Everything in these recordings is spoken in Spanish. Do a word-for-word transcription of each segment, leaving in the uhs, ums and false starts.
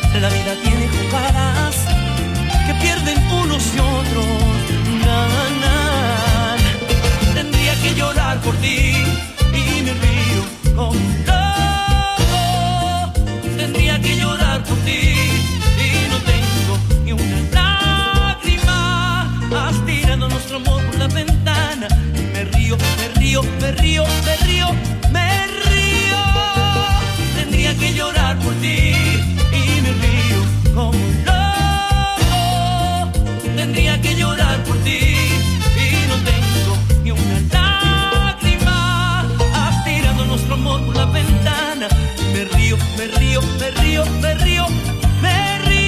La vida tiene jugadas que pierden unos y otros ganan. Tendría que llorar por ti y me río como un loco. Tendría que llorar por ti y no tengo ni una lágrima. Has tirado nuestro amor por la ventana. Me río, me río, me río, me río, me río. Tendría que llorar por ti y me río como un loco. Tendría que llorar por ti y no tengo ni una lágrima. Has tirado nuestro amor por la ventana. Me río, me río, me río, me río, me río.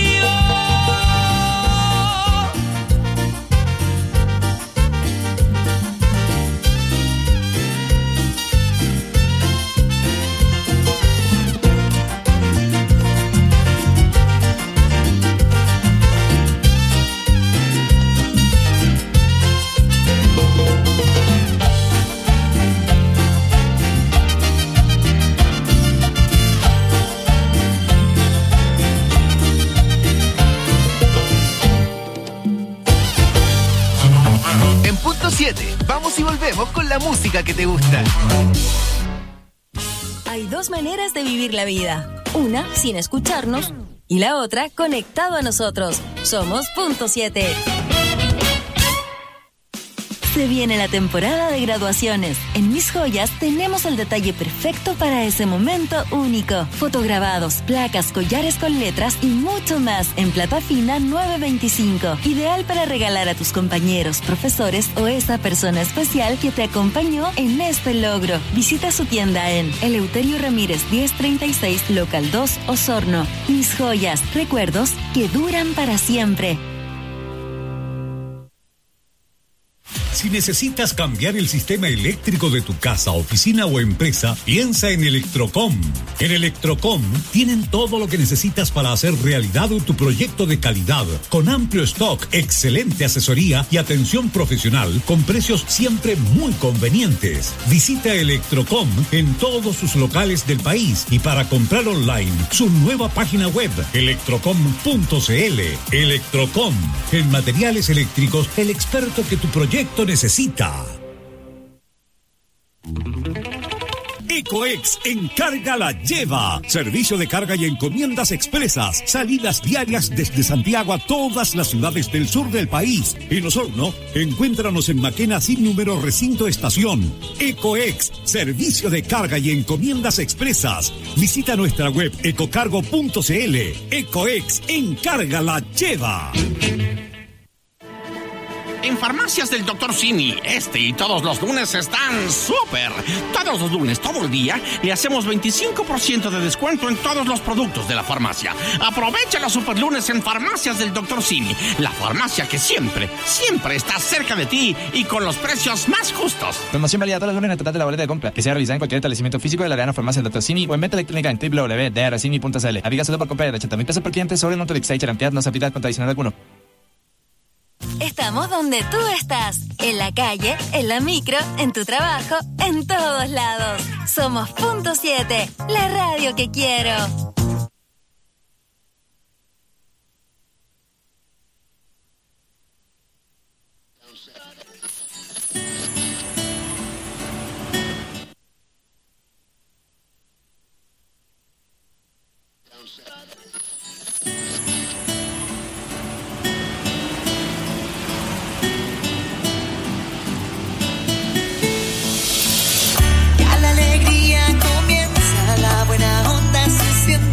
siete. Vamos y volvemos con la música que te gusta. Hay dos maneras de vivir la vida. Una, sin escucharnos, y la otra, conectado a nosotros. Somos Punto siete. Se viene la temporada de graduaciones. En Mis Joyas tenemos el detalle perfecto para ese momento único. Fotograbados, placas, collares con letras y mucho más en plata fina nueve veinticinco. Ideal para regalar a tus compañeros, profesores o esa persona especial que te acompañó en este logro. Visita su tienda en Eleuterio Ramírez diez treinta y seis, local dos, Osorno. Mis Joyas, recuerdos que duran para siempre. Si necesitas cambiar el sistema eléctrico de tu casa, oficina o empresa, piensa en Electrocom. En Electrocom tienen todo lo que necesitas para hacer realidad tu proyecto de calidad, con amplio stock, excelente asesoría y atención profesional, con precios siempre muy convenientes. Visita Electrocom en todos sus locales del país y para comprar online, su nueva página web, electrocom punto cl. Electrocom, en materiales eléctricos, el experto que tu proyecto necesita. Ecoex Encarga la Lleva. Servicio de carga y encomiendas expresas. Salidas diarias desde Santiago a todas las ciudades del sur del país. En Osorno, encuéntranos en Maquena sin número recinto estación. Ecoex, servicio de carga y encomiendas expresas. Visita nuestra web ecocargo punto cl. Ecoex Encarga la Lleva. En Farmacias del doctor Simi, este y todos los lunes están súper. Todos los lunes, todo el día, le hacemos veinticinco por ciento de descuento en todos los productos de la farmacia. Aprovecha los super lunes en Farmacias del doctor Simi, la farmacia que siempre, siempre está cerca de ti y con los precios más justos. Promoción válida todos los lunes en el total de la boleta de compra, que sea realizada en cualquier establecimiento físico de la Arena Farmacia del doctor Simi o en venta electrónica en doble u doble u doble u punto d r simi punto c l. Aplica solo por compra de ochenta mil pesos por cliente sobre Notolix y Charantidad, no se aplica contra adicional alguno. Estamos donde tú estás, en la calle, en la micro, en tu trabajo, en todos lados. Somos Punto siete, la radio que quiero. Ya la alegría comienza, la buena onda se siente.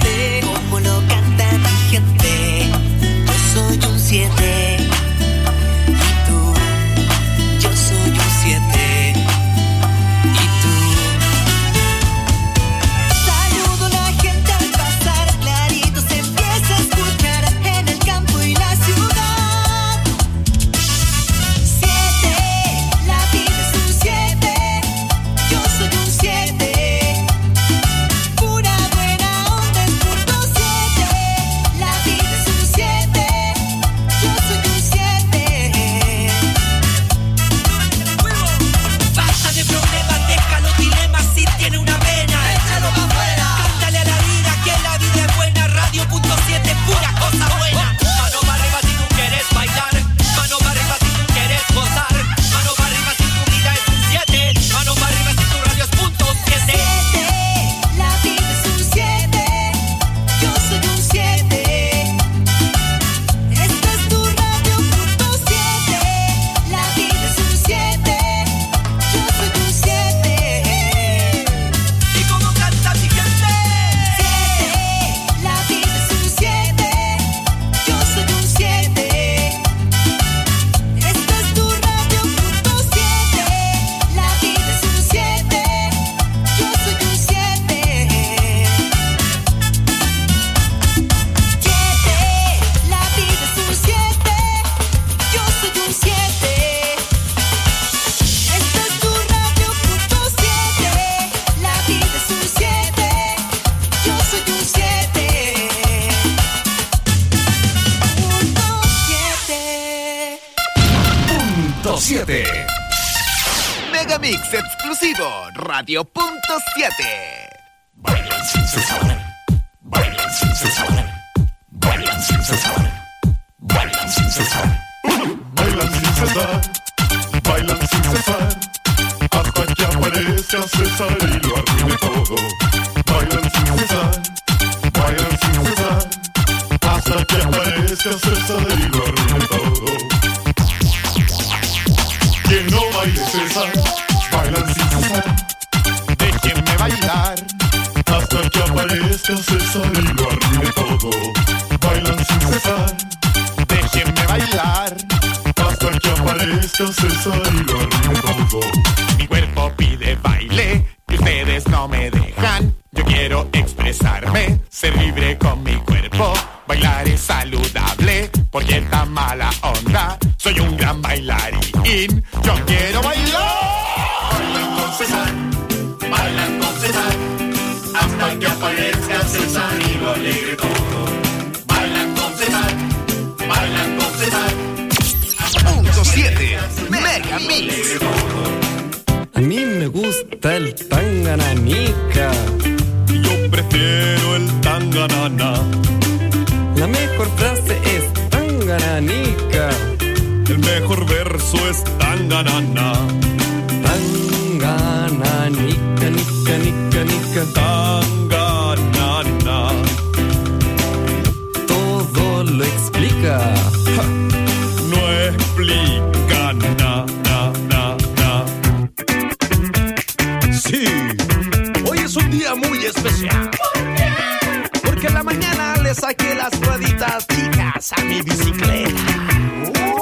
siete. Megamix exclusivo Radio Punto siete. Bailan sin cesar, bailan sin cesar, bailan sin cesar, bailan sin cesar, bailan sin cesar, bailan sin cesar, hasta que aparezca César y lo arruine todo. Bailan sin cesar, bailan sin cesar, hasta que aparezca César y lo arruine todo. Quien no baile César, bailan sin cesar, déjenme bailar hasta que aparezca César y lo arruine todo. Bailan sin cesar, déjenme bailar hasta que aparezca César y lo arruine todo. Mi cuerpo pide baile y ustedes no me dejan. Yo quiero expresarme, ser libre con mi cuerpo. Bailar es saludable, porque esta mala onda. Soy un gran bailarín, yo quiero bailar. Bailan con César, bailan con César, hasta que aparezca César y lo alegre todo. Bailan con César, bailan con César. Punto siete, Megamix. A mí me gusta el tangananica. Yo prefiero el tanganana. La mejor frase es tangananica. El mejor verso es tanganana. Tangananica, nica, nica, nica. Tanganana. Todo lo explica. Ja. No explica na, na, na, na. Sí, hoy es un día muy especial. ¿Por qué? Porque en la mañana le saqué las rueditas fijas a mi bicicleta. Oh.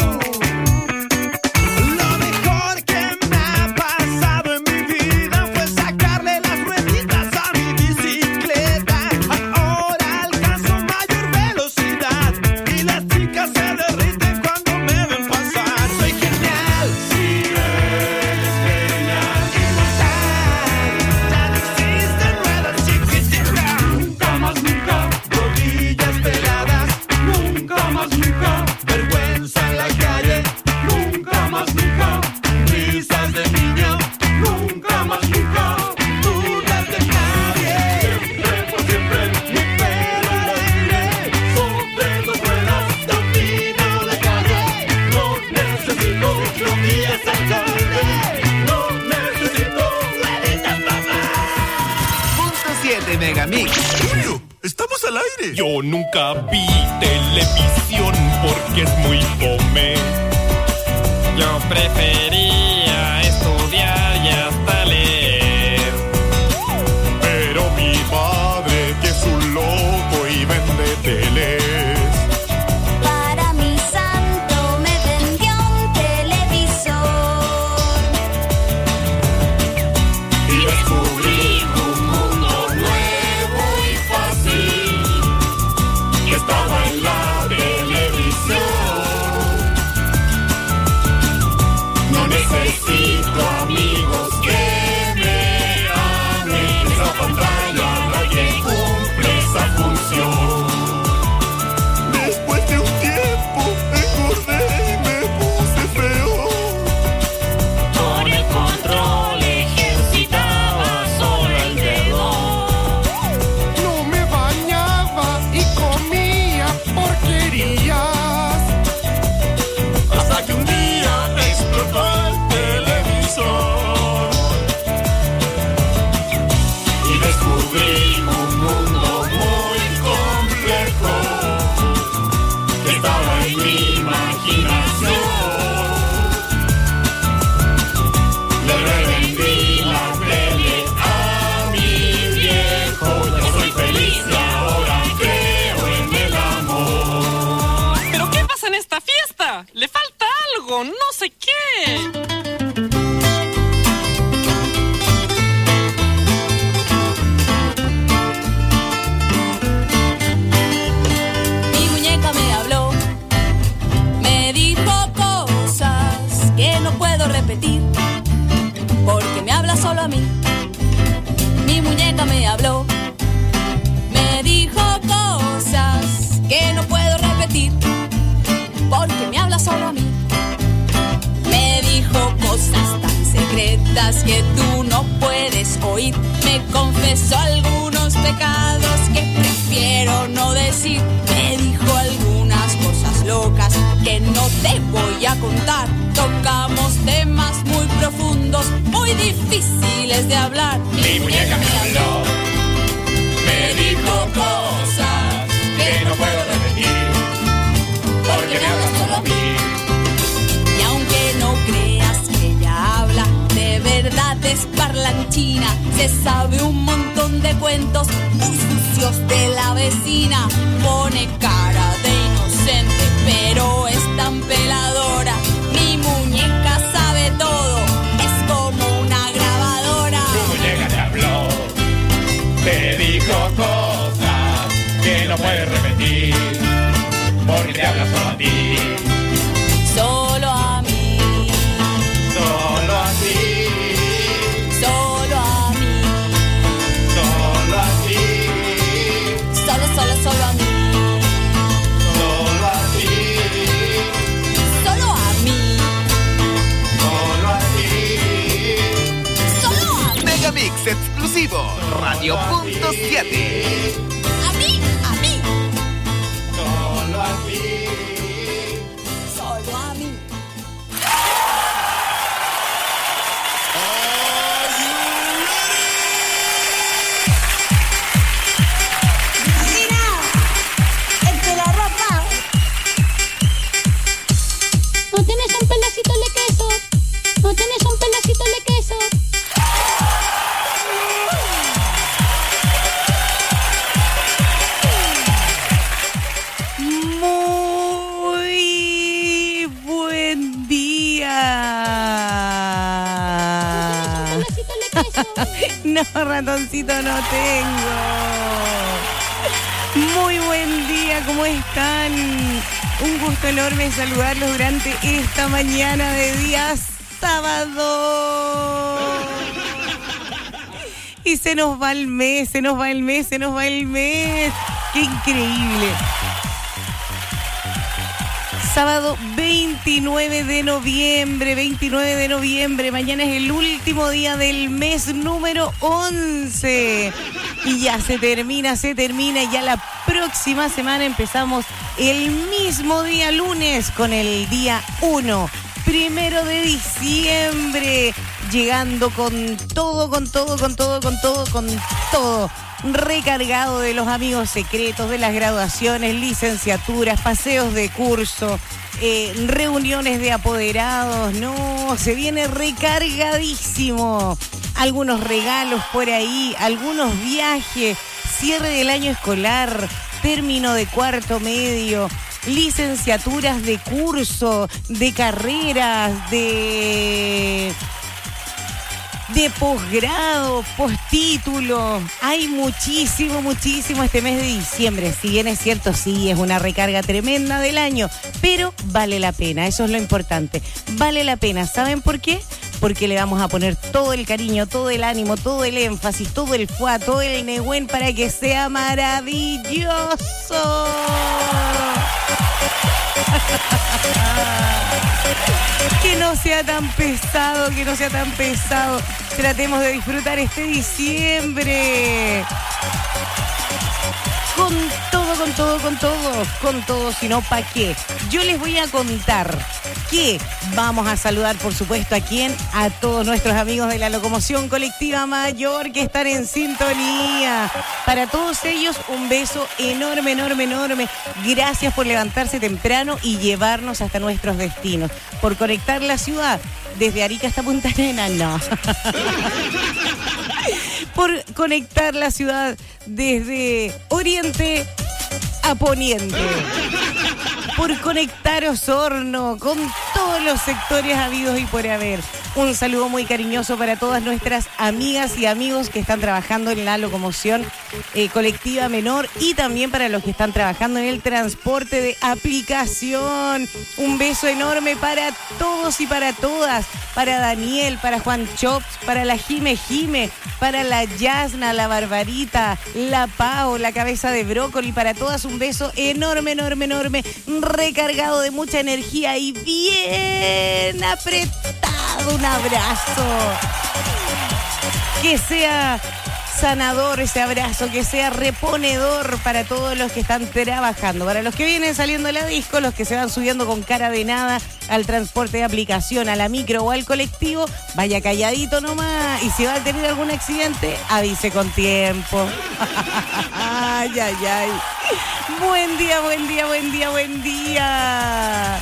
Lo mejor que me ha pasado en mi vida fue sacarle las rueditas a mi bicicleta. Ahora alcanzo mayor velocidad y las chicas se derriten cuando me ven pasar. Soy genial, sí, eres genial, inmortal. Ya no existen ruedas chiquititas. Nunca más, nunca, rodillas peladas. Nunca más, nunca, vergüenza en la calle. Nunca más, nunca, risas de niño. Nunca más, nunca, dudas de nadie. Siempre, por siempre, mi pelo al aire. Sobre dos ruedas, domino la calle. No necesito rodillas al aire. No necesito rueditas, mamá. Punto siete, Megamix. Julio, estamos al aire. Yo nunca vi televisión porque es muy fome. Yo prefería estudiar y hasta leer. Pero mi padre, que es un loco y vende teles. Para mi santo me vendió un televisor. Y descubrí un mundo nuevo y fácil que estaba en la televisión. No necesito amigos que me amen. Esa pantalla la que cumple esa función. Después de un tiempo engordé y me puse feo. Con el control ejercitaba solo el dedo. No me bañaba y comía porquerías. Hasta que un día explotó el televisor. Y descubrí un mundo muy complejo que estaba en mi imaginación. Le revendí la tele a mi viejo. Yo soy feliz y ahora creo en el amor. ¿Pero qué pasa en esta fiesta? Le falta algo, no sé qué. Mi muñeca me habló, me dijo cosas que no puedo repetir, porque me habla solo a mí. Mi muñeca me habló, me dijo cosas que no puedo repetir, porque me habla solo a mí. Me secretas que tú no puedes oír. Me confesó algunos pecados que prefiero no decir. Me dijo algunas cosas locas que no te voy a contar. Tocamos temas muy profundos, muy difíciles de hablar. Mi muñeca me habló, me dijo cosas que no puedo repetir, porque me habla solo a mí. Y aunque no creas que ella habla, de verdad es parlanchina. Se sabe un montón de cuentos muy sucios de la vecina. Pone cara de inocente, pero es tan peladora. Mi muñeca sabe todo, es como una grabadora. Tu muñeca te habló, te dijo cosas que no puedes repetir, porque te habla solo a ti. Solo a mí, Solo a ti, solo a mí, solo a ti, solo, solo, solo a mí, solo a ti, solo a mí, solo a ti. solo a mí, Megamix exclusivo, Radio Punto siete. a mí, a mí, Solo a ti. solo a mí. ¿No tienes un pedacito de queso? ¿No tienes un pedacito de queso? Muy buen día. ¿Un pedacito de queso? No, ratoncito, no tengo. Muy buen día, ¿cómo están? Un gusto enorme saludarlos durante esta mañana de día sábado. Y se nos va el mes, se nos va el mes, se nos va el mes. ¡Qué increíble! Sábado veintinueve de noviembre, veintinueve de noviembre, mañana es el último día del mes número once. Y ya se termina, se termina, y ya la próxima semana empezamos el mismo día lunes con el día uno, primero de diciembre, llegando con todo, con todo, con todo, con todo, con todo. Recargado de los amigos secretos, de las graduaciones, licenciaturas, paseos de curso, eh, reuniones de apoderados. No, se viene recargadísimo. Algunos regalos por ahí, algunos viajes, cierre del año escolar, término de cuarto medio, licenciaturas de curso, de carreras, de... de posgrado, postítulo. Hay muchísimo, muchísimo este mes de diciembre. Si bien es cierto, sí, es una recarga tremenda del año, pero vale la pena, eso es lo importante. Vale la pena, ¿saben por qué? Porque le vamos a poner todo el cariño, todo el ánimo, todo el énfasis, todo el fuá, todo el negüen para que sea maravilloso. Que no sea tan pesado, que no sea tan pesado. Tratemos de disfrutar este diciembre. Con todo, con todo, con todo, con todo, si no, ¿pa' qué? Yo les voy a contar que vamos a saludar, por supuesto, ¿a quién? A todos nuestros amigos de la Locomoción Colectiva Mayor que están en sintonía. Para todos ellos, un beso enorme, enorme, enorme. Gracias por levantarse temprano y llevarnos hasta nuestros destinos. Por conectar la ciudad desde Arica hasta Punta Arenas, no. Por conectar la ciudad desde Oriente a Poniente. Por conectar Osorno con todos los sectores habidos y por haber. Un saludo muy cariñoso para todas nuestras amigas y amigos que están trabajando en la locomoción eh, colectiva menor y también para los que están trabajando en el transporte de aplicación. Un beso enorme para todos y para todas. Para Daniel, para Juan Chops, para la Jime Jime, para la Yasna, la Barbarita, la Pao, la Cabeza de Brócoli. Para todas un beso enorme, enorme, enorme, recargado de mucha energía y bien apretado. mandado un abrazo. Que sea sanador ese abrazo, que sea reponedor para todos los que están trabajando, para los que vienen saliendo de la disco, los que se van subiendo con cara de nada al transporte de aplicación, a la micro o al colectivo, vaya calladito nomás, y si va a tener algún accidente, avise con tiempo. Ay, ay, ay. Buen día, buen día, buen día, buen día.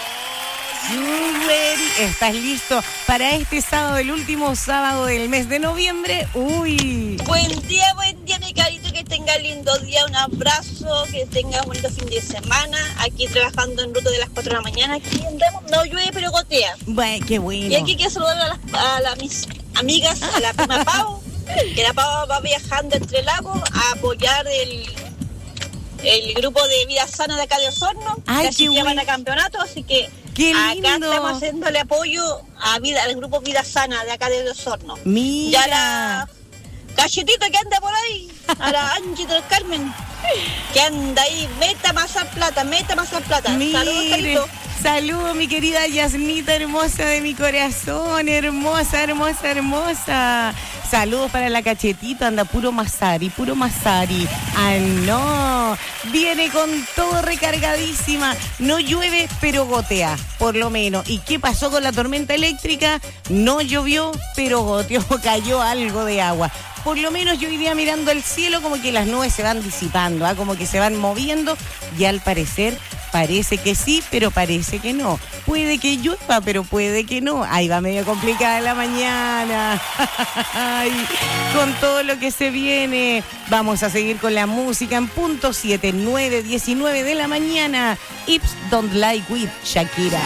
¿Estás listo para este sábado, el último sábado del mes de noviembre? Uy. Buen día, buen día, mi carito, que tenga lindo día, un abrazo, que tenga un bonito fin de semana. Aquí trabajando en ruta de las cuatro de la mañana, aquí en Remo, no llueve pero gotea. Bueno, qué bueno. Y aquí quiero saludar a, las, a las, mis amigas, a la prima Pau, que la Pau va viajando entre lagos a apoyar el, el grupo de Vida Sana de acá de Osorno. Ay, que así van a campeonato, así que qué acá lindo. estamos haciéndole apoyo a vida, al grupo Vida Sana de acá de Osorno. Mira. Ya la cachetita que anda por ahí, a la Angie del Carmen, que anda ahí, meta más plata, meta más plata. Mire. Saludos, Carito. Saludos, mi querida Yasmita, hermosa de mi corazón, hermosa, hermosa, hermosa. Saludos para la cachetita, anda puro Masari, puro Masari. Ah, no, viene con todo recargadísima. No llueve, pero gotea, por lo menos. ¿Y qué pasó con la tormenta eléctrica? No llovió, pero goteó, cayó algo de agua. Por lo menos yo iría mirando el cielo como que las nubes se van disipando, ¿eh? Como que se van moviendo y al parecer parece que sí, pero parece que no. Puede que llueva, pero puede que no. Ahí va medio complicada la mañana. Ay, con todo lo que se viene. Vamos a seguir con la música en punto siete, nueve, diecinueve de la mañana. Hips Don't Lie with Shakira.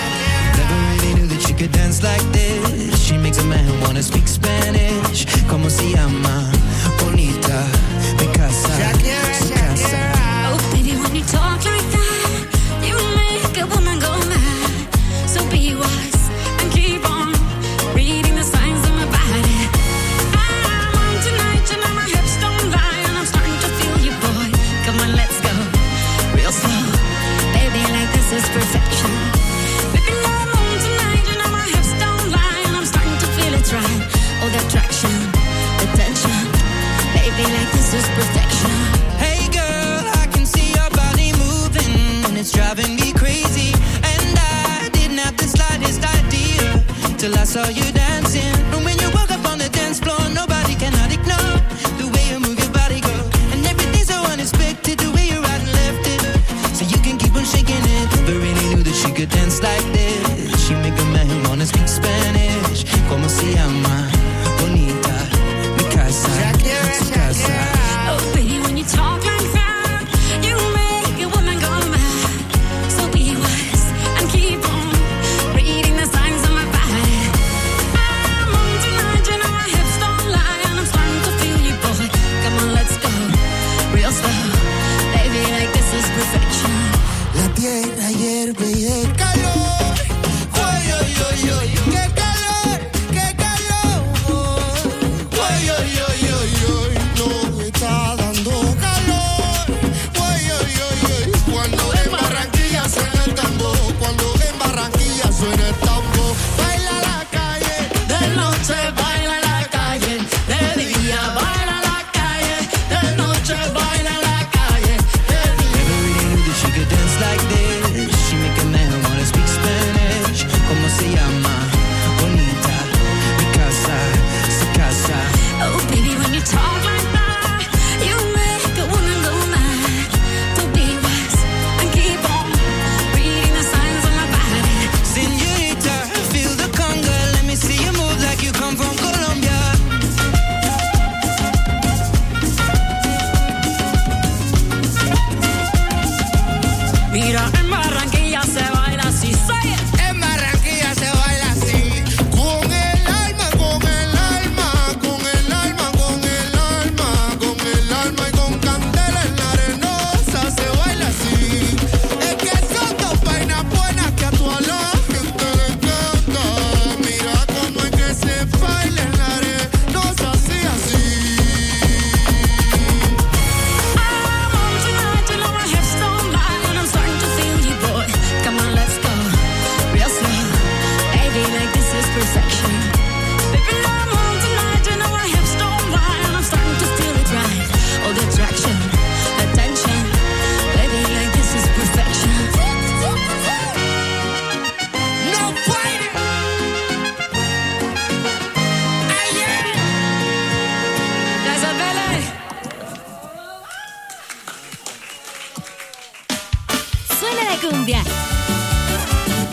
She could dance like this. She makes a man wanna speak Spanish. Como se llama? Bonita, mi casa, Shakira, su casa. Oh, baby, when you talk like that, you make a woman go mad. So be wise and keep on reading the signs of my body. I'm on tonight, you know my hips don't lie, and I'm starting to feel you, boy. Come on, let's go real slow. Baby, like this is perfection. Baby, no, I'm on tonight, you know my hips don't lie, and I'm starting to feel it's right. Oh, the attraction, the tension. Baby, like this is perfection. Hey girl, I can see your body moving, and it's driving me crazy. And I didn't have the slightest idea till I saw you dancing. And when you walk up on the dance floor, nobody cannot ignore the way you move your body, girl. And everything's so unexpected, the way you right and left it, so you can keep on shaking it. Never really knew that she could dance like this. She make a man wanna speak Spanish. Como se llama? Bonita, mi casa, su casa. Oh, baby, when you talk like that, you make a woman go mad. So be wise and keep on reading the signs of my body.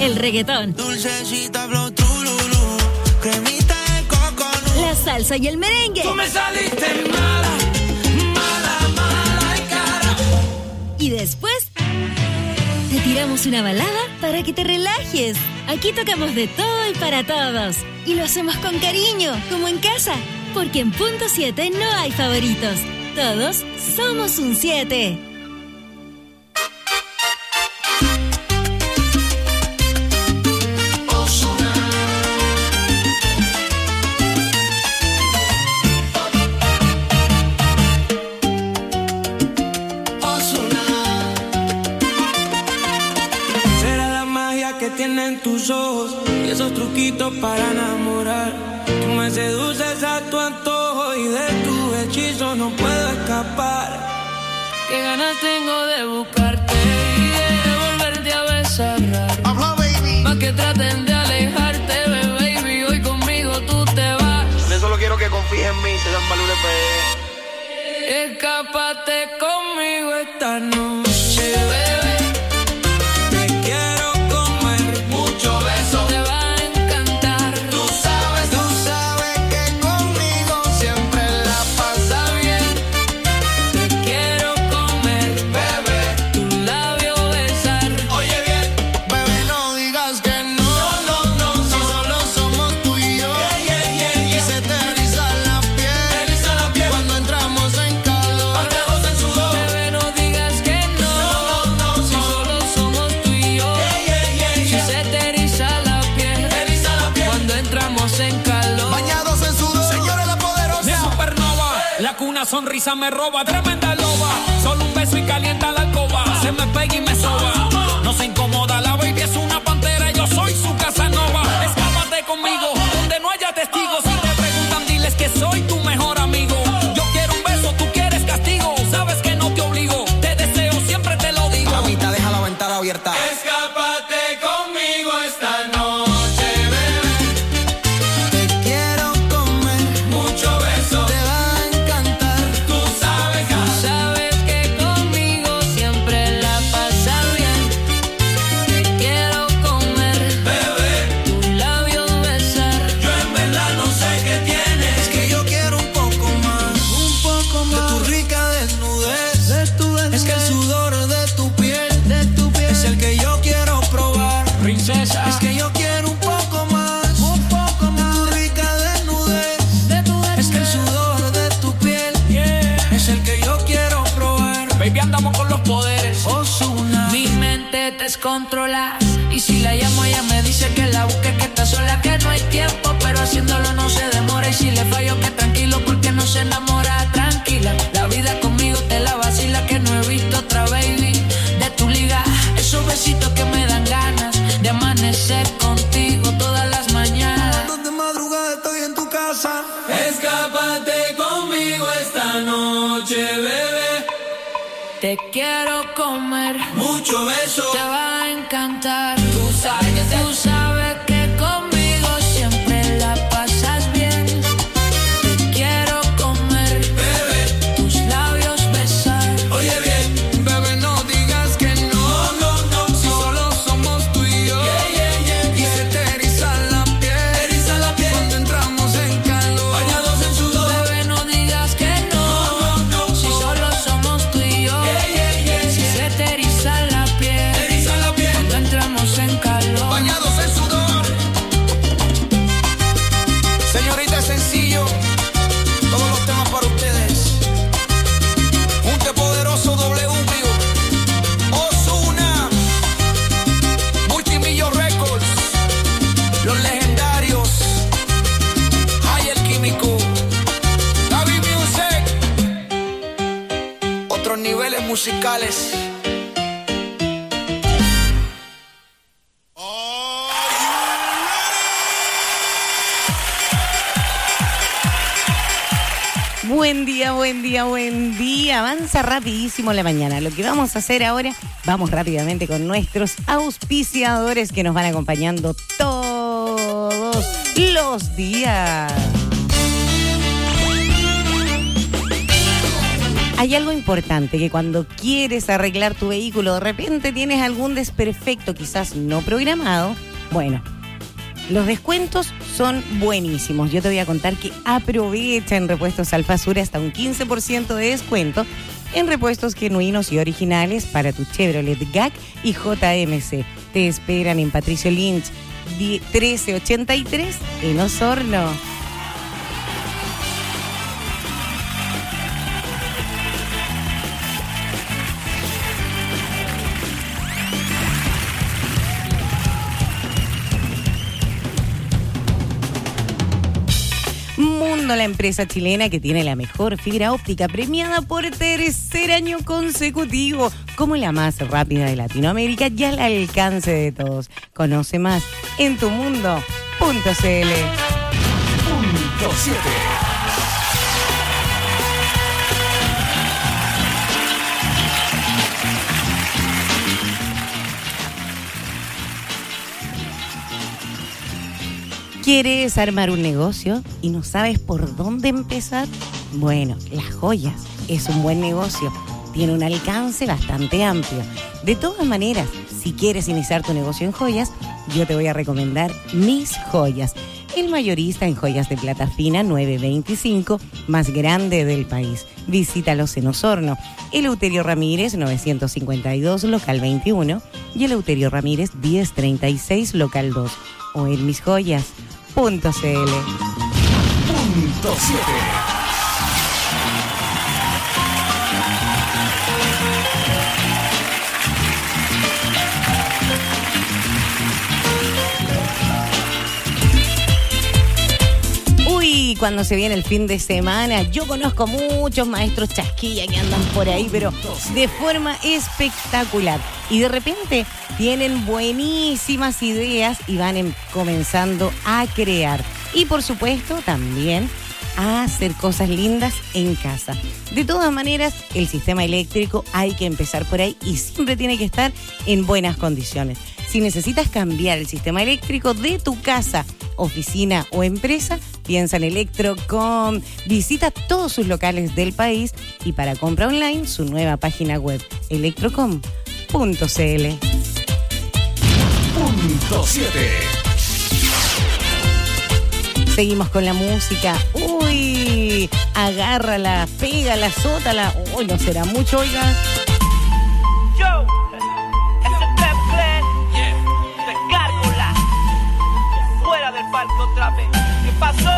el reggaetón, Dulcecita flow trululú, cremita de coconut. la salsa y el merengue. Tú me saliste mala, mala, mala de cara. Y después te tiramos una balada para que te relajes. Aquí tocamos de todo y para todos. Y lo hacemos con cariño, como en casa. Porque en Punto siete no hay favoritos. Todos somos un siete. Será la magia que tienen tus ojos y esos truquitos para enamorar. Tú me seduces a tu antojo y de tu hechizo no puedo escapar. Qué ganas tengo de buscarte y de volverte a besar. Más que traten de alejarte, bebé, baby, hoy conmigo tú te vas. Yo solo quiero que confíes en mí, te dan valor de Escápate conmigo esta noche, bebé. Te quiero comer, Mucho beso te va a encantar. tú sabes, tú sabes que conmigo siempre la pasa bien. Te quiero comer, Bebé, tu labio besar. oye bien, bebé, no digas que no, no, no, no, si solo somos tú y yo. Y se te eriza la piel, cuando entramos en calor. Bebé, no digas que no, si solo somos tú y yo. Si se te eriza la piel, cuando entramos en calor. Bañados en sudor, señores, la Mi poderosa. supernova, la que una sonrisa me roba, tremenda loba. Solo un beso y calienta la alcoba. Se me pega y me soba. No se incomoda, la baby es una pantera. Yo soy su Casanova. Escápate conmigo, donde no haya testigos. Si te preguntan, diles que soy tu mejor amigo. Yo quiero un beso, tú quieres castigo. Sabes que no te obligo, te deseo, siempre te lo digo. Mamita, deja la ventana abierta. Escápate conmigo esta noche, Te quiero comer, mucho beso. te va a encantar. Tú sabes que Tú sabes que conmigo siempre la pasa bien. Te quiero comer, bebé, tus labios besar. yo en verdad no sé qué tienes. Es que yo quiero un poco más, un poco más de tu rica desnudez, de tu desnudez. Es que el sudor de tu piel, de tu piel, es el que yo quiero probar. Princesa, Es que yo quiero un poco más, un poco más de tu rica desnudez, De tu es que el sudor de tu piel, es el que yo quiero probar. baby, andamos con los poderes. Ozuna, mi mente te descontrola. Y si la llamo, ella me dice que la busque, que está sola, que no hay tiempo. Pero haciéndolo no se demora. Y si le fallo, que tranquilo, porque no se enamora. Tranquila, la vida conmigo te la vacila, que no he visto otra baby de tu liga. Esos besitos que me dan ganas de amanecer contigo todas las mañanas. de madrugada estoy en tu casa. Escápate conmigo esta noche, bebé. Te quiero comer, Mucho beso. te va a encantar. Tú sabes que Tú sabes que conmigo siempre la pasas bien. Te quiero comer, bebé, tus labios besar. oye bien. Bebé, no digas que no, No, no, si solo somos tú y yo. Y se te eriza la piel, Eriza la piel. cuando entramos en calor. Bañados en sudor. Bebé, no digas que no, si solo somos tú y yo. Si se te eriza la piel, Eriza la piel. cuando entramos en calor. Bañados en sudor. Señorita, es sencillo. Todos los temas para ustedes. Junte Poderoso W, Ozuna, Multimillo Records, Los Legendarios, Hay el Químico, Gaby Music, otros niveles musicales. Buen día, buen día, buen día. Avanza rapidísimo la mañana. Lo que vamos a hacer ahora, vamos rápidamente con nuestros auspiciadores que nos van acompañando todos los días. Hay algo importante, que cuando quieres arreglar tu vehículo, de repente tienes algún desperfecto, quizás no programado, bueno, los descuentos son buenísimos. Yo te voy a contar que aprovecha en Repuestos Alfasur hasta un quince por ciento de descuento en repuestos genuinos y originales para tu Chevrolet G A C y J M C. Te esperan en Patricio Lynch trece ochenta y tres en Osorno. Mundo, la empresa chilena que tiene la mejor fibra óptica, premiada por tercer año consecutivo como la más rápida de Latinoamérica y al alcance de todos. Conoce más en tumundo punto c l. Punto siete. ¿Quieres armar un negocio y no sabes por dónde empezar? Bueno, las joyas es un buen negocio. Tiene un alcance bastante amplio. De todas maneras, si quieres iniciar tu negocio en joyas, yo te voy a recomendar Mis Joyas, el mayorista en joyas de plata fina nueve veinticinco, más grande del país. Visítalos en Osorno. Eleuterio Ramírez novecientos cincuenta y dos, local veintiuno, y Eleuterio Ramírez diez treinta y seis, local dos, o en mis joyas punto c l. Punto siete. Uy, cuando se viene el fin de semana, yo conozco muchos maestros chasquilla que andan por ahí, pero de forma espectacular. Y de repente tienen buenísimas ideas y van em- comenzando a crear. Y por supuesto también a hacer cosas lindas en casa. De todas maneras, el sistema eléctrico hay que empezar por ahí y siempre tiene que estar en buenas condiciones. Si necesitas cambiar el sistema eléctrico de tu casa, oficina o empresa, piensa en Electrocom. Visita todos sus locales del país y para compra online su nueva página web, electrocom punto c l. Punto siete. Seguimos con la música. Uy, agárrala, pégala, azótala. Uy, no será mucho, oiga. Yo, ese temple, de Gárgola, fuera del palco otra vez. ¿Qué pasó?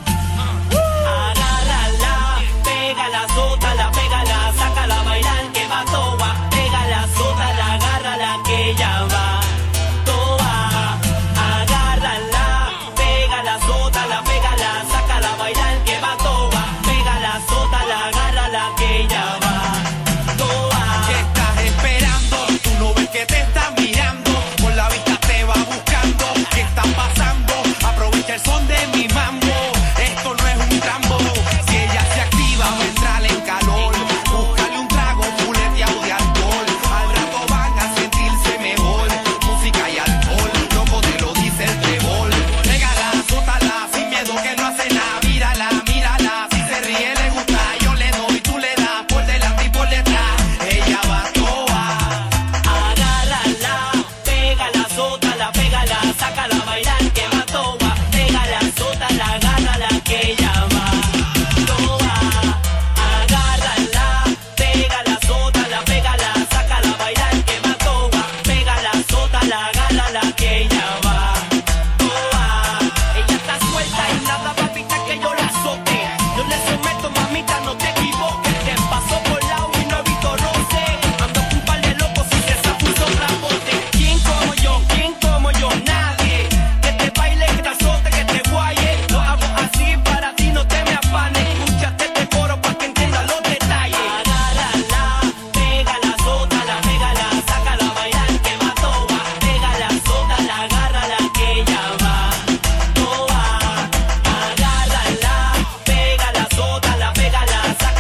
Agárrala, pégala, azótala, pégala, sácala a bailar que va toa. Pégala, azótala, agárrala que ya va. Toa, agárrala, pégala, azótala, pégala, sácala a bailar que va toa. Pégala, azótala, agárrala que ya va. Toa. ¿Qué estás esperando? Tú no ves que te está mirando. Con la vista te va buscando. ¿Qué está pasando? Aprovecha el son de mi mambo. Esto no es un trambo. Si ella se activa, va a entrar en calor. Búscale un trago, fuleteado de alcohol. Al rato van a sentirse mejor. Música y alcohol, loco te lo dice el trébol. Pégala, azótala, sin miedo que no hace nada. Mírala, mírala, si se ríe le gusta. Yo le doy, tú le das, por delante y por detrás. Ella va toa. Agárrala, pégala, azótala, pégala, sácala a bailar que va toa. Pégala, azótala, agárrala que ya va. Toa, agárrala, pégala, azótala, pégala, sácala a bailar que va toa. Pégala, azótala, agárrala que ya va. Toa, ella está suelta y nada va a evitar que yo la azote. Yo le someto, mamita, no te equivoques. Te pasó por lado y no evito roce. Ando con un par de locos y se puso rabote. ¿Quién como yo? ¿Quién como yo? Nadie. Que te baile, que te azote, que te guaye. Lo hago así para ti, no te me afanes. Escúchate este coro para que entiendas los detalles. Agárrala, pégala, azótala, pégala, sácala a bailar que va toa. Pégala, azótala, agárrala que ya va. Toa, agárrala, pégala, azótala, pégala, sácala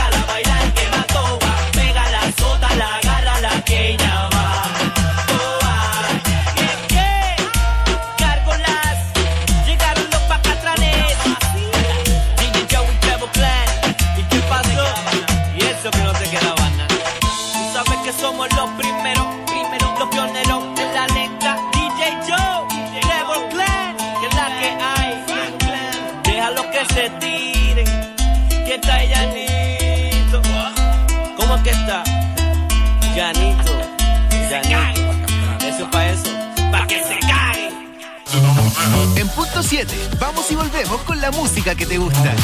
En punto siete, vamos y volvemos con la música que te gusta.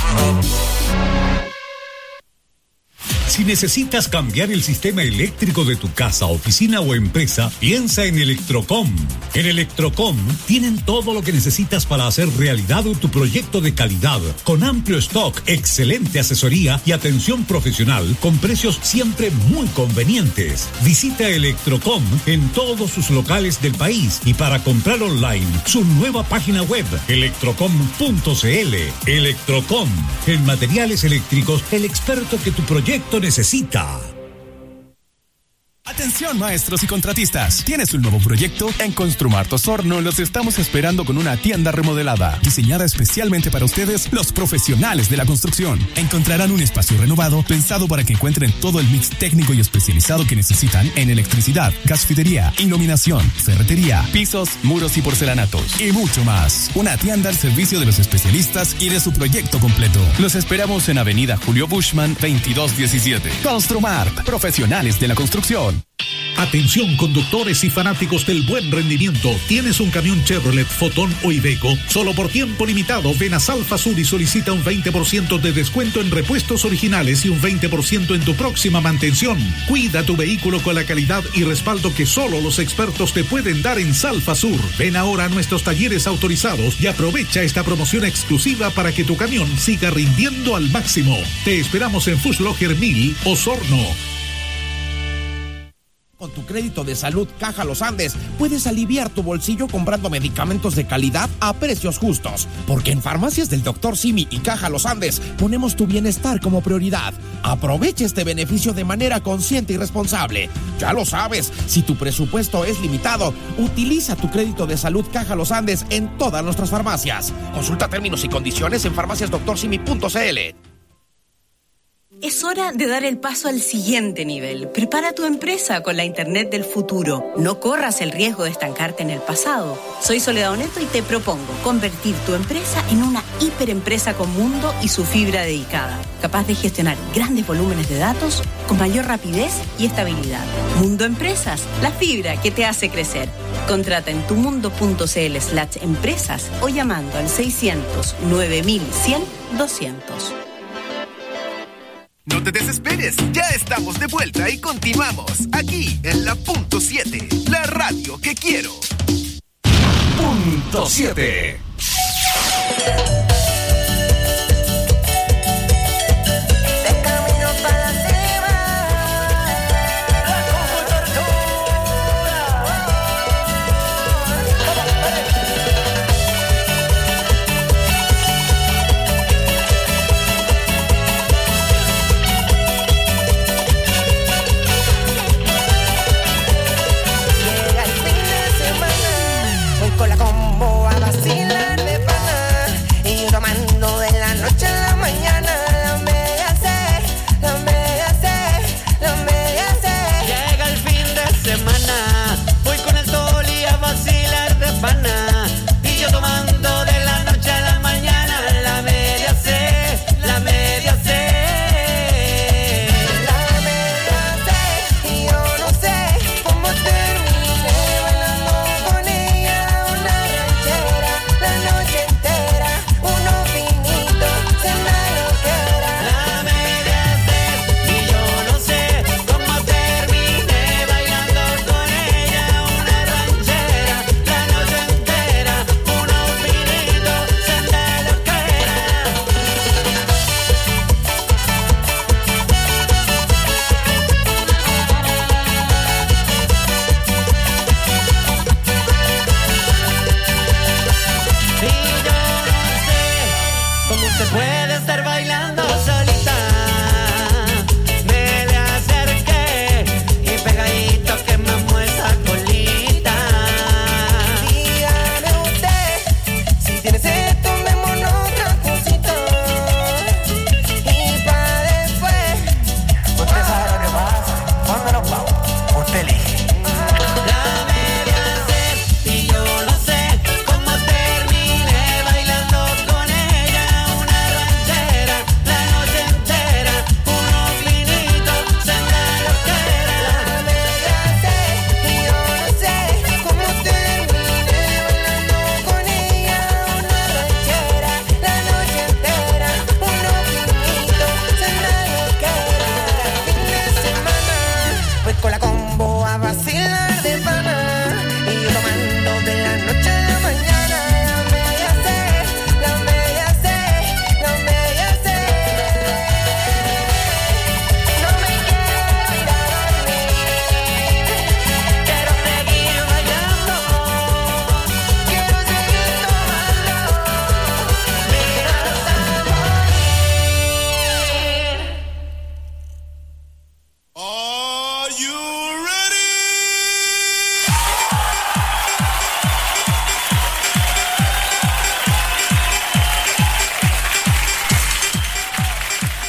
Si necesitas cambiar el sistema eléctrico de tu casa, oficina o empresa, piensa en Electrocom. En Electrocom tienen todo lo que necesitas para hacer realidad tu proyecto de calidad, con amplio stock, excelente asesoría y atención profesional, con precios siempre muy convenientes. Visita Electrocom en todos sus locales del país y para comprar online, su nueva página web, electrocom punto cl. Electrocom, en materiales eléctricos, el experto que tu proyecto necesita. Atención maestros y contratistas, ¿tienes un nuevo proyecto? En Construmart Osorno los estamos esperando con una tienda remodelada, diseñada especialmente para ustedes, los profesionales de la construcción. Encontrarán un espacio renovado, pensado para que encuentren todo el mix técnico y especializado que necesitan en electricidad, gasfidería, iluminación, ferretería, pisos, muros y porcelanatos, y mucho más. Una tienda al servicio de los especialistas y de su proyecto completo. Los esperamos en Avenida Julio Bushman, veintidós diecisiete. Construmart, profesionales de la construcción. Atención conductores y fanáticos del buen rendimiento. ¿Tienes un camión Chevrolet, Fotón o Iveco? Solo por tiempo limitado ven a Salfa Sur y solicita un veinte por ciento de descuento en repuestos originales y un veinte por ciento en tu próxima mantención. Cuida tu vehículo con la calidad y respaldo que solo los expertos te pueden dar en Salfa Sur. Ven ahora a nuestros talleres autorizados y aprovecha esta promoción exclusiva para que tu camión siga rindiendo al máximo. Te esperamos en Fußlocher mil, Osorno. Con tu crédito de salud Caja Los Andes puedes aliviar tu bolsillo comprando medicamentos de calidad a precios justos. Porque en Farmacias del doctor Simi y Caja Los Andes ponemos tu bienestar como prioridad. Aprovecha este beneficio de manera consciente y responsable. Ya lo sabes, si tu presupuesto es limitado, utiliza tu crédito de salud Caja Los Andes en todas nuestras farmacias. Consulta términos y condiciones en farmacias doctor simi punto cl. Es hora de dar el paso al siguiente nivel. Prepara tu empresa con la Internet del futuro. No corras el riesgo de estancarte en el pasado. Soy Soledad Oneto y te propongo convertir tu empresa en una hiperempresa con Mundo y su fibra dedicada, capaz de gestionar grandes volúmenes de datos con mayor rapidez y estabilidad. Mundo Empresas, la fibra que te hace crecer. Contrata en tumundo.cl slash empresas o llamando al seiscientos nueve mil cien doscientos. No te desesperes, ya estamos de vuelta y continuamos aquí en la Punto siete, la radio que quiero. Punto siete. Con la combo a vacilar de pana y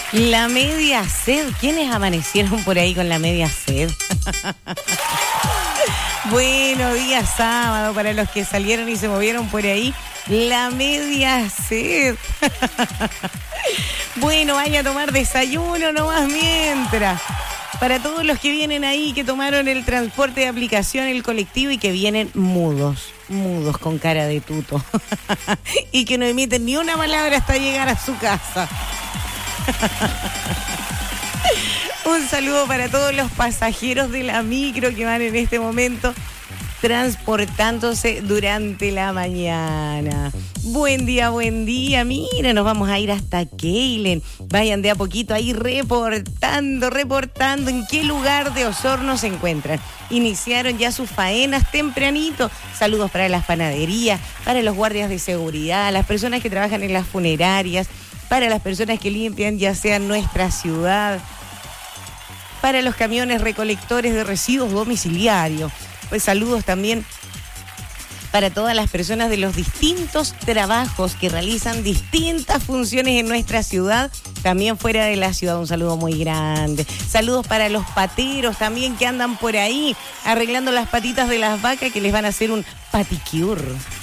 La media sed. ¿Quiénes amanecieron por ahí con la media sed? Bueno, día sábado para los que salieron y se movieron por ahí. La media sed. Bueno, vaya a tomar desayuno nomás mientras. Para todos los que vienen ahí, que tomaron el transporte de aplicación, el colectivo y que vienen mudos, mudos con cara de tuto. Y que no emiten ni una palabra hasta llegar a su casa. Un saludo para todos los pasajeros de la micro que van en este momento transportándose durante la mañana. Buen día, buen día. Mira, nos vamos a ir hasta Keilen. Vayan de a poquito ahí reportando, reportando en qué lugar de Osorno se encuentran. Iniciaron ya sus faenas tempranito. Saludos para las panaderías, para los guardias de seguridad, las personas que trabajan en las funerarias, para las personas que limpian ya sea nuestra ciudad, para los camiones recolectores de residuos domiciliarios. Pues saludos también para todas las personas de los distintos trabajos que realizan distintas funciones en nuestra ciudad, también fuera de la ciudad. Un saludo muy grande. Saludos para los pateros también que andan por ahí arreglando las patitas de las vacas, que les van a hacer un paticure.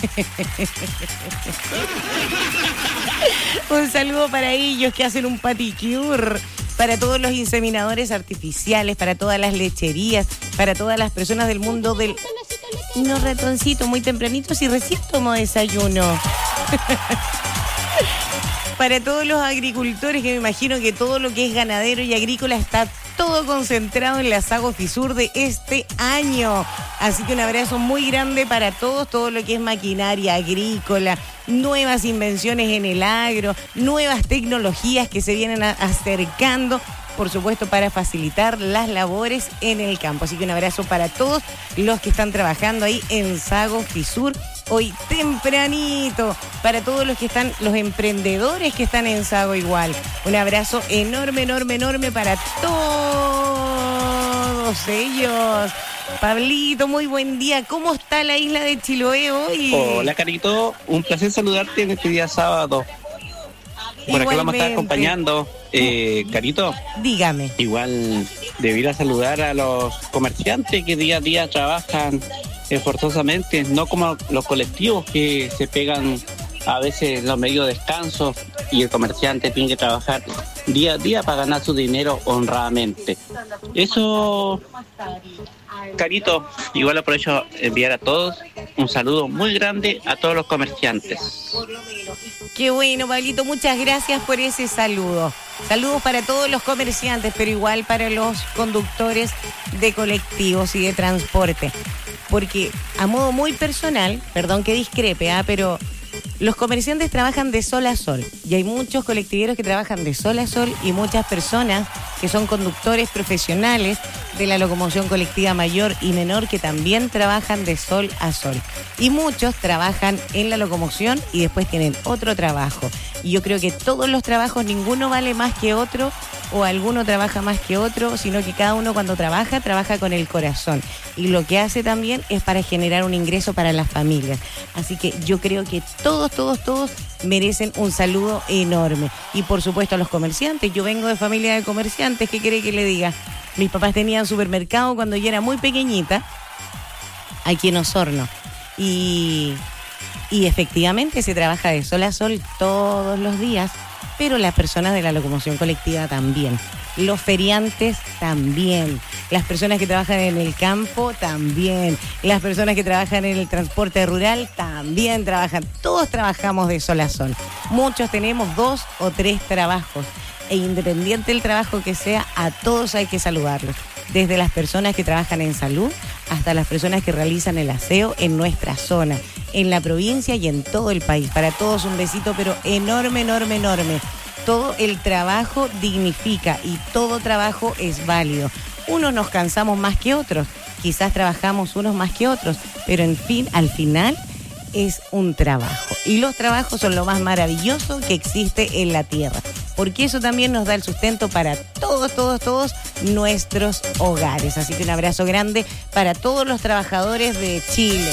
Un saludo para ellos que hacen un paticure. Para todos los inseminadores artificiales, para todas las lecherías, para todas las personas del mundo del... No, ratoncito, muy tempranito, si recién tomo desayuno. Para todos los agricultores, que me imagino que todo lo que es ganadero y agrícola está todo concentrado en la Sago Fisur de este año. Así que un abrazo muy grande para todos, todo lo que es maquinaria agrícola, nuevas invenciones en el agro, nuevas tecnologías que se vienen a- acercando, por supuesto, para facilitar las labores en el campo. Así que un abrazo para todos los que están trabajando ahí en Sago Fisur hoy tempranito. Para todos los que están, los emprendedores que están en Sago igual. Un abrazo enorme, enorme, enorme para todos ellos. Pablito, muy buen día. ¿Cómo está la isla de Chiloé hoy? Hola, Carito. Un placer saludarte en este día sábado. Por aquí vamos a estar acompañando. Eh, Carito. Dígame. Igual debiera saludar a los comerciantes que día a día trabajan esforzosamente, no como los colectivos que se pegan a veces los medios de descanso y el comerciante tiene que trabajar día a día para ganar su dinero honradamente. Eso, Carito, igual aprovecho enviar a todos un saludo muy grande a todos los comerciantes. Qué bueno, Pablito, muchas gracias por ese saludo. Saludos para todos los comerciantes, pero igual para los conductores de colectivos y de transporte. Porque a modo muy personal, perdón que discrepe, ¿ah? pero los comerciantes trabajan de sol a sol. Y hay muchos colectiveros que trabajan de sol a sol y muchas personas que son conductores profesionales de la locomoción colectiva mayor y menor que también trabajan de sol a sol. Y muchos trabajan en la locomoción y después tienen otro trabajo. Y yo creo que todos los trabajos, ninguno vale más que otro o alguno trabaja más que otro, sino que cada uno cuando trabaja, trabaja con el corazón. Y lo que hace también es para generar un ingreso para las familias. Así que yo creo que todos, todos, todos merecen un saludo enorme. Y por supuesto a los comerciantes. Yo vengo de familia de comerciantes, ¿qué quiere que le diga? Mis papás tenían supermercado cuando yo era muy pequeñita, aquí en Osorno. Y, y efectivamente se trabaja de sol a sol todos los días, pero las personas de la locomoción colectiva también. Los feriantes también. Las personas que trabajan en el campo también. Las personas que trabajan en el transporte rural también trabajan. Todos trabajamos de sol a sol. Muchos tenemos dos o tres trabajos. E independiente del trabajo que sea, a todos hay que saludarlos. Desde las personas que trabajan en salud hasta las personas que realizan el aseo en nuestra zona, en la provincia y en todo el país. Para todos un besito, pero enorme, enorme, enorme. Todo el trabajo dignifica y todo trabajo es válido. Unos nos cansamos más que otros, quizás trabajamos unos más que otros, pero en fin, al final es un trabajo. Y los trabajos son lo más maravilloso que existe en la tierra, porque eso también nos da el sustento para todos, todos, todos nuestros hogares. Así que un abrazo grande para todos los trabajadores de Chile.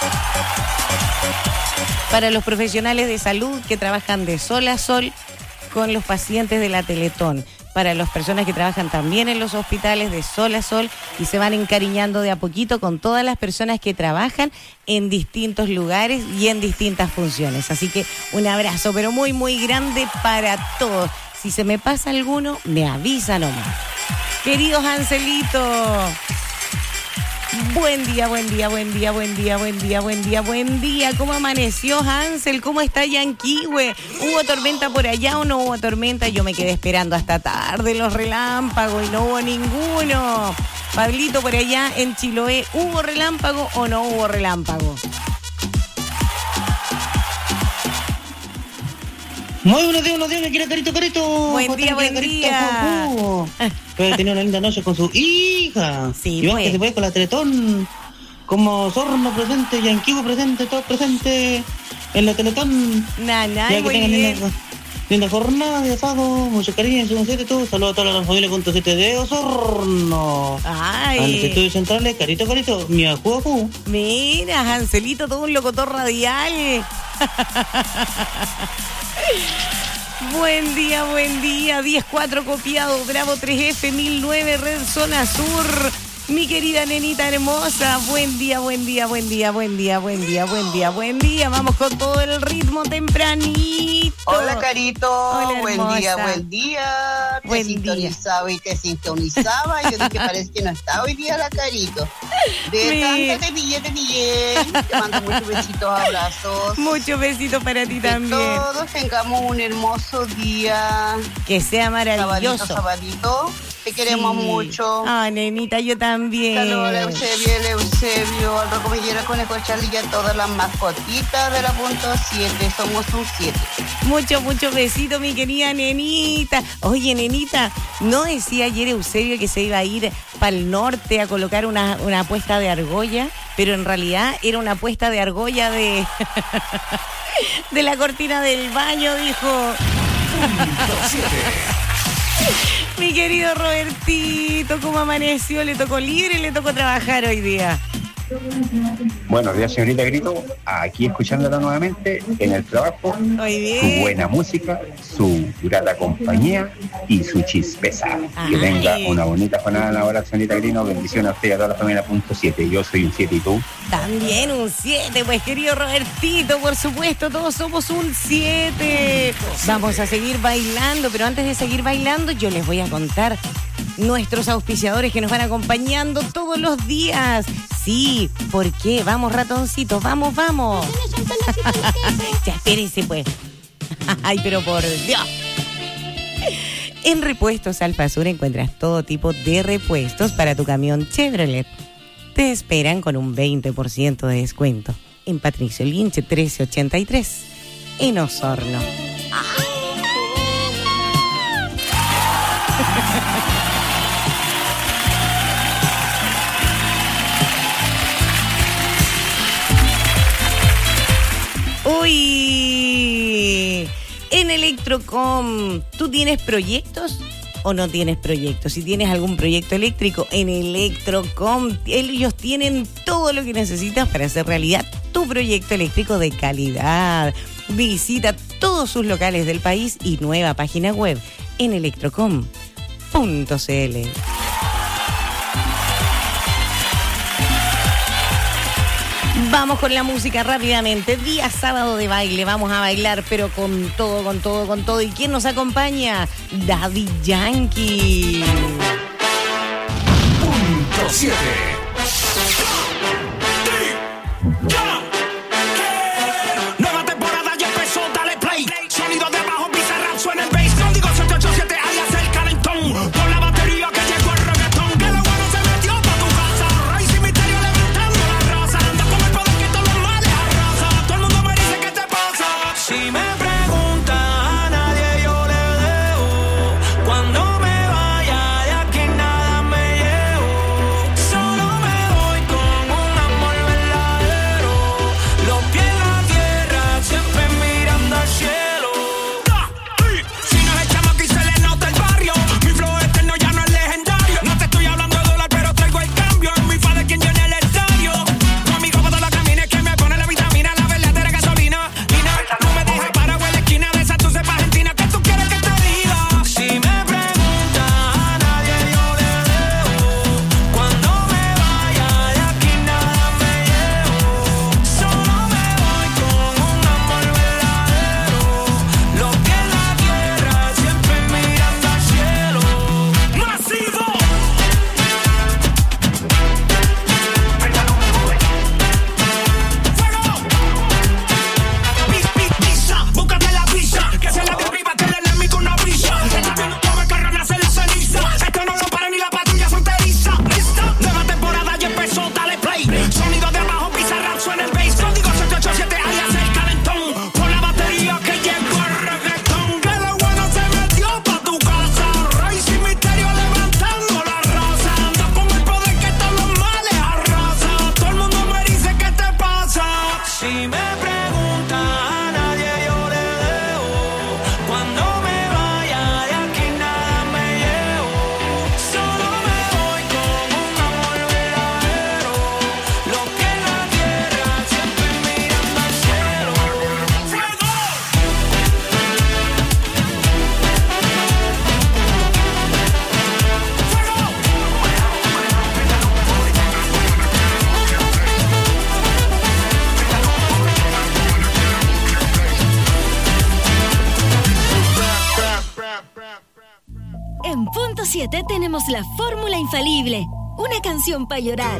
Para los profesionales de salud que trabajan de sol a sol con los pacientes de la Teletón, para las personas que trabajan también en los hospitales de sol a sol y se van encariñando de a poquito con todas las personas que trabajan en distintos lugares y en distintas funciones. Así que un abrazo, pero muy, muy grande para todos. Si se me pasa alguno, me avisa nomás. Queridos Anselitos, buen día, buen día, buen día, buen día, buen día, buen día, buen día. ¿Cómo amaneció Hansel? ¿Cómo está Yanquihue? ¿Hubo tormenta por allá o no hubo tormenta? Yo me quedé esperando hasta tarde los relámpagos y no hubo ninguno. Pablito, por allá en Chiloé, ¿hubo relámpago o no hubo relámpago? Muy buenos días, buenos días, me quiere Carito, Carito. Buen día, buen día. Puede tener una linda noche con su hija. Sí, y pues. que se puede con la Teletón. Como Sorno presente, Yanquivo presente, todo presente en la Teletón. Nanay, ya que muy tengan bien. linda, linda jornada de asado, mucho cariño en su concierto y todo. Saludos a toda la familia punto siete de Osorno. Ay. A los estudios centrales, Carito, Carito, mi ajú, ajú. Mira, Anselito, todo un locutor radial. Buen día, buen día. diez cuatro copiado, Bravo tres F, mil nueve, Red Zona Sur. Mi querida nenita hermosa, buen día, buen día, buen día, buen día, buen día, buen día, buen día. Vamos con todo el ritmo tempranito. Hola, Carito. Hola, buen hermosa. día, buen día. Te Buen sintonizaba y te sintonizaba. Yo dije, parece que no está hoy día la Carito. De Mi- tanta te pillé, te pillé. Te mando muchos besitos, abrazos. Muchos besitos para ti Que también. todos tengamos un hermoso día. Que sea maravilloso. Sabadito, sabadito. Te queremos Sí. mucho. Ah, nenita, yo también. Saludos a Eusebio, el Eusebio, al Rocco Millera, Conejo Charlie y a todas las mascotitas de la punto siete. Somos un siete. Mucho, mucho besito, mi querida nenita. Oye, nenita, ¿no decía ayer Eusebio que se iba a ir para el norte a colocar una, una puesta de argolla? Pero en realidad era una puesta de argolla de, de la cortina del baño, dijo. Mi querido Robertito, ¿cómo amaneció? ¿Le tocó libre y le tocó trabajar hoy día? Buenos días, señorita Grito. Aquí escuchándola nuevamente en el trabajo. Muy bien. Su buena música, su grata compañía y su chispeza. Que Ay. tenga una bonita jornada laboral, señorita Grito. Bendiciones a usted y a toda la familia punto siete. Yo soy un siete y tú. También un siete, pues querido Robertito, por supuesto, todos somos un siete. Vamos a seguir bailando, pero antes de seguir bailando yo les voy a contar nuestros auspiciadores que nos van acompañando todos los días. Sí, ¿por qué? Vamos, ratoncitos, vamos, vamos. Ya, espérense pues. Ay, pero por Dios. En Repuestos Alfa Sur encuentras todo tipo de repuestos para tu camión Chevrolet. Te esperan con un veinte por ciento de descuento en Patricio Lynch trece ochenta y tres en Osorno. Uy, en Electrocom, ¿tú tienes proyectos o no tienes proyectos? Si tienes algún proyecto eléctrico, en Electrocom, ellos tienen todo lo que necesitas para hacer realidad tu proyecto eléctrico de calidad. Visita todos sus locales del país y nueva página web en electrocom punto c l. Vamos con la música rápidamente. Día sábado de baile. Vamos a bailar, pero con todo, con todo, con todo. ¿Y quién nos acompaña? Daddy Yankee. Punto siete. Nueva temporada ya empezó, dale play. Sonido de abajo, Bizarrap, suena el bass. No digo siete ocho siete, alias el calentón. Por la batería que llegó el reggaetón. Que lo bueno se metió pa' tu casa. Rey sin misterio levantando la raza. Anda con el poder que todos los males arrasa. Todo el mundo me dice ¿qué te pasa? Si me preguntan a nadie yo le dejo. Cuando me vaya de aquí nada me llevo. Solo En Punto siete tenemos la fórmula infalible. Una canción para llorar.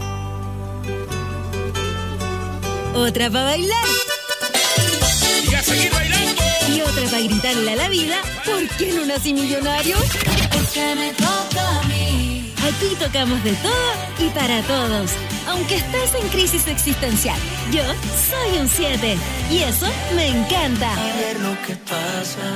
Otra para bailar. Y a seguir bailando. Y otra para gritarle a la vida, ¿por qué no nací millonario? Porque me toca a mí. Aquí tocamos de todo y para todos. Aunque estés en crisis existencial, yo soy un siete. Y eso me encanta. A ver lo que pasa.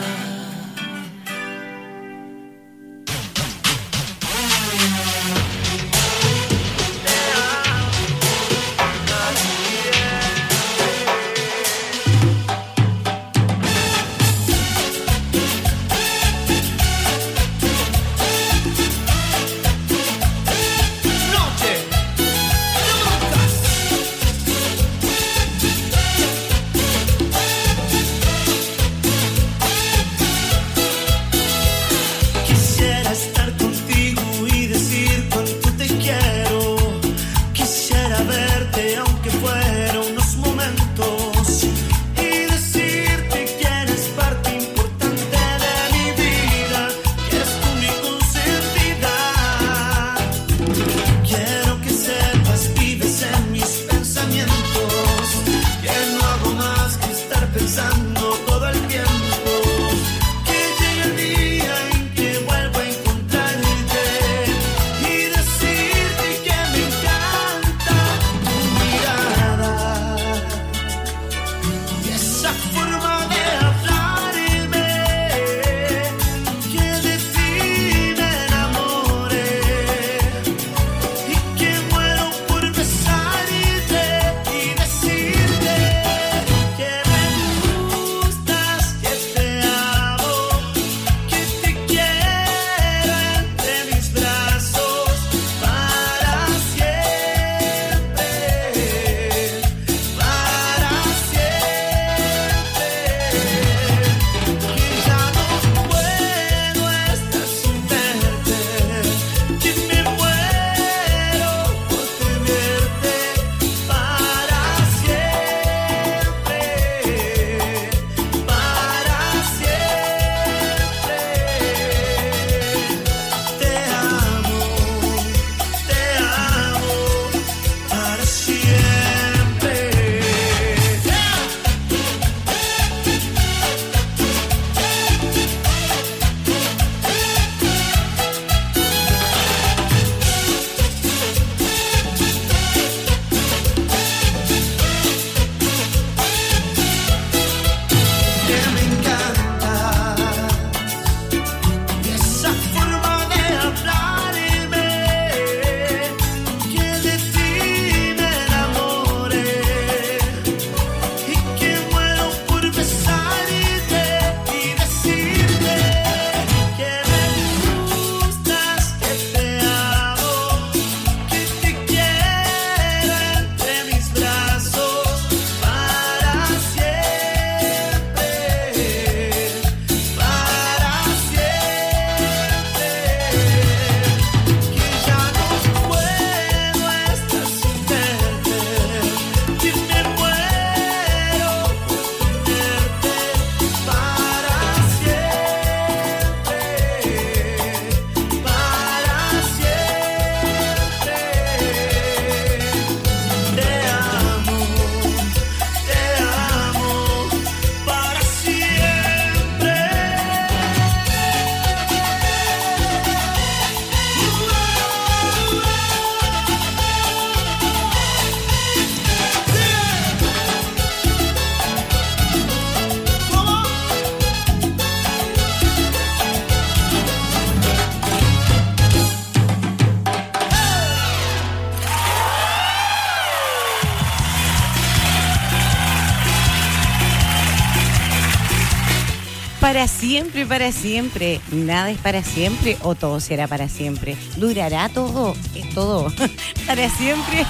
Para siempre, para siempre. Nada es para siempre o todo será para siempre. ¿Durará todo? ¿Es todo para siempre?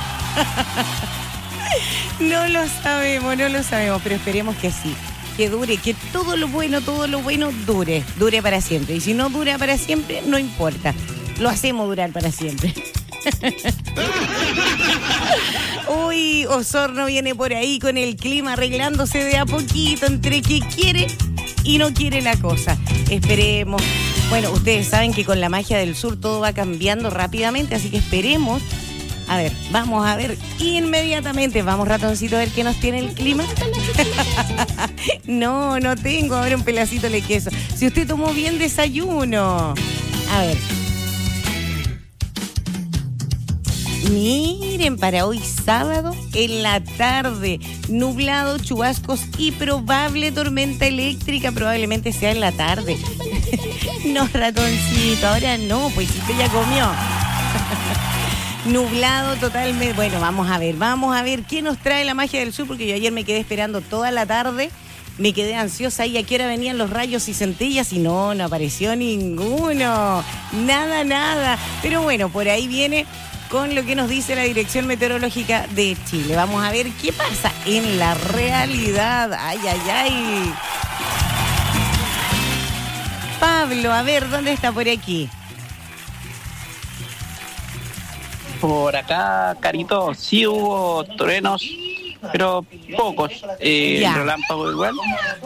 No lo sabemos, no lo sabemos, pero esperemos que sí. Que dure, que todo lo bueno, todo lo bueno dure. Dure para siempre. Y si no dura para siempre, no importa. Lo hacemos durar para siempre. Uy, Osorno viene por ahí con el clima arreglándose de a poquito entre que quiere y no quiere la cosa. Esperemos, Bueno, ustedes saben que con la magia del sur todo va cambiando rápidamente, así que esperemos. A ver, vamos a ver inmediatamente. Vamos, ratoncito, a ver qué nos tiene el clima. No, no tengo. A ver, un pedacito de queso. Si usted tomó bien desayuno. A ver. Miren, para hoy sábado, en la tarde, nublado, chubascos y probable tormenta eléctrica. Probablemente sea en la tarde. No, ratoncito, ahora no, pues si usted ya comió. Nublado totalmente. Bueno, vamos a ver, vamos a ver qué nos trae la magia del sur, porque yo ayer me quedé esperando toda la tarde, me quedé ansiosa y a qué hora venían los rayos y centellas y no, no apareció ninguno, nada, nada. Pero bueno, por ahí viene con lo que nos dice la Dirección Meteorológica de Chile. Vamos a ver qué pasa en la realidad. Ay, ay, ay. Pablo, a ver, ¿dónde está por aquí? Por acá, Carito, sí hubo truenos, pero pocos. Eh, Ya. relámpagos igual.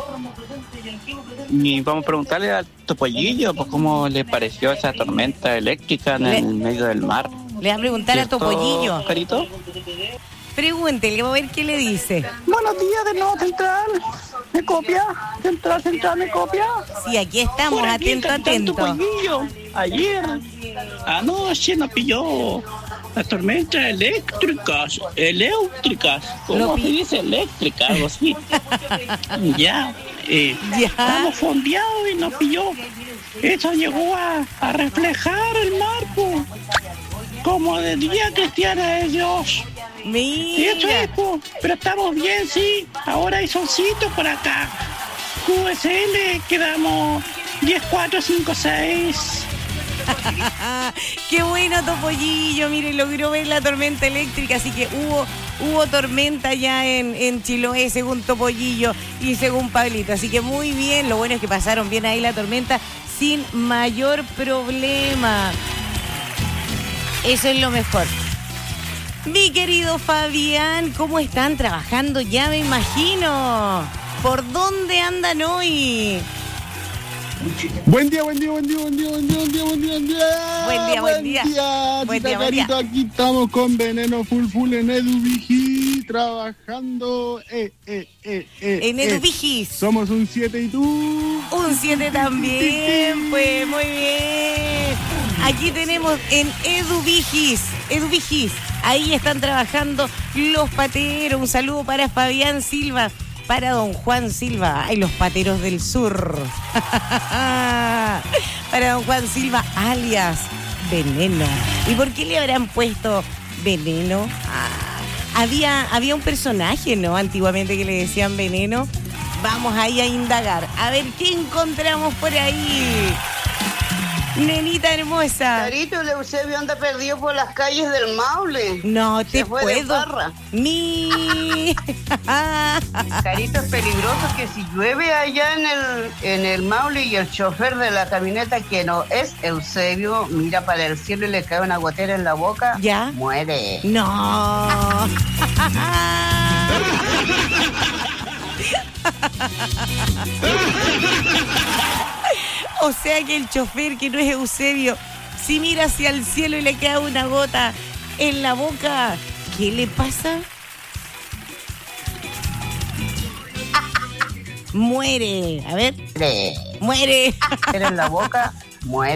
Y vamos a preguntarle al Topollillo, pues cómo le pareció esa tormenta eléctrica en Le- el medio del mar. Le va a preguntar a ¿Cierto, Topollillo. Carito? Pregúntele, a ver qué le dice. Buenos días de nuevo, Central. ¿Me copia? Central, Central, ¿me copia? Sí, aquí estamos, Por aquí, atento, Capitán atento. Topollillo. Ayer, anoche nos pilló las tormentas eléctricas, eléctricas, Lo ¿cómo pi- se dice eléctrica? Algo así. Ya, eh, estábamos fondeados y nos pilló. Eso llegó a, a reflejar el mar, po, como de día cristiana de Dios. Y eso es, po, pero estamos bien, sí. Ahora hay solcito por acá. Q S L, quedamos diez, cuatro, cinco, seis. Qué bueno, Topollillo, mire, logró ver la tormenta eléctrica, así que hubo hubo tormenta ya en, en Chiloé, según Topollillo y según Pablito, así que muy bien, lo bueno es que pasaron bien ahí la tormenta sin mayor problema. Eso es lo mejor. Mi querido Fabián, ¿cómo están trabajando? Ya me imagino. ¿Por dónde andan hoy? Buen día, buen día, buen día, buen día, buen día, buen día, buen día, buen día. Buen día, buen día. Buen Chita día, buen día. Carito, aquí estamos con Veneno Full Full en EduVigi, trabajando. Eh, eh, eh, eh, En eh. EduVigis. Somos un siete y tú. Un siete también, pues muy bien. Aquí tenemos en EduVigis, EduVigis. Ahí están trabajando los pateros. Un saludo para Fabián Silva, para don Juan Silva. Ay, los pateros del sur. Para don Juan Silva, alias Veneno. ¿Y por qué le habrán puesto Veneno? Ah, había, había un personaje, ¿no? Antiguamente que le decían Veneno. Vamos ahí a indagar. A ver qué encontramos por ahí. Nenita hermosa. Carito, el Eusebio anda perdido por las calles del Maule. No te Se fue de puedo. farra. Mi. Carito, es peligroso que si llueve allá en el, en el Maule y el chofer de la camioneta, que no es Eusebio, mira para el cielo y le cae una gotera en la boca, ¿ya? Muere. No. O sea que el chofer, que no es Eusebio, si mira hacia el cielo y le queda una gota en la boca, ¿qué le pasa? Muere. A ver. Muere. Muere. En la boca, muere.